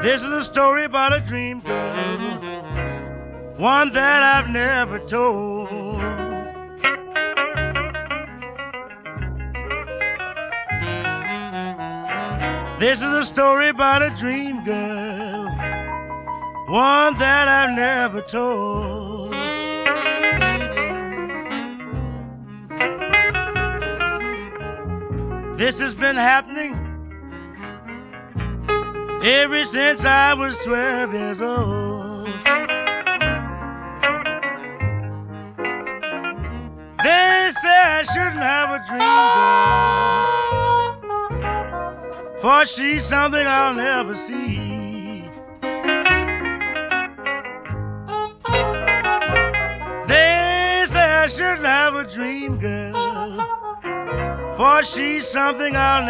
This is a story about a dream girl, one that I've never told. This is a story about a dream girl, one that I've never told. This has been happening ever since I was 12 years old. They say I shouldn't have a dream girl, for she's something I'll never see. They say I shouldn't have a dream girl, for she's something I'll never